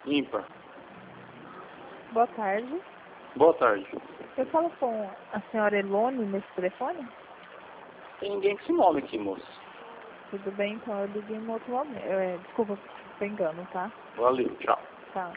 Ímpar. Boa tarde. Boa tarde. Eu falo com a senhora Elone nesse telefone? Tem ninguém com esse nome aqui, moço. Tudo bem, então eu liguei em outro momento. Desculpa por engano, tá? Valeu, tchau. Tá.